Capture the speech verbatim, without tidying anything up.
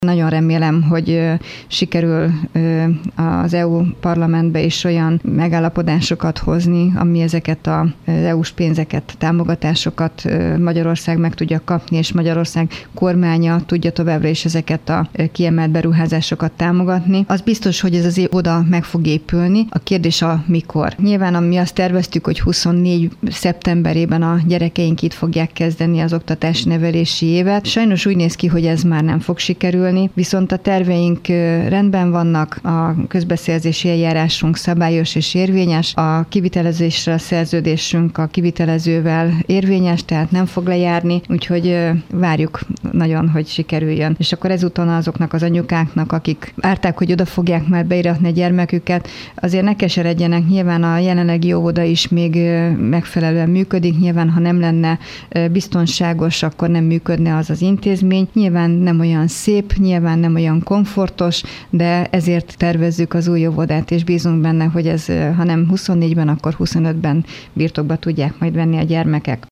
Nagyon remélem, hogy sikerül az é u parlamentbe is olyan megállapodásokat hozni, ami ezeket az é u-s pénzeket, támogatásokat Magyarország meg tudja kapni, és Magyarország kormánya tudja továbbra is ezeket a kiemelt beruházásokat támogatni. Az biztos, hogy ez az oda meg fog épülni. A kérdés a mikor. Nyilván mi azt terveztük, hogy huszonnégy szeptemberében a gyerekeink itt fogják kezdeni az oktatási nevelési évet. Sajnos úgy néz ki, hogy ez már nem fog sikerülni. Viszont a terveink rendben vannak, a közbeszerzési eljárásunk szabályos és érvényes, a kivitelezésre a szerződésünk a kivitelezővel érvényes, tehát nem fog lejárni, úgyhogy várjuk nagyon, hogy sikerüljön. És akkor ezúton azoknak az anyukáknak, akik várták, hogy oda fogják már beiratni a gyermeküket, azért ne keseredjenek, nyilván a jelenlegi óvoda is még megfelelően működik, nyilván ha nem lenne biztonságos, akkor nem működne az az intézmény. Nyilván nem olyan szép, nyilván nem olyan komfortos, de ezért tervezzük az új óvodát, és bízunk benne, hogy ez, ha nem huszonnégyben, akkor huszonötben birtokba tudják majd venni a gyermekek.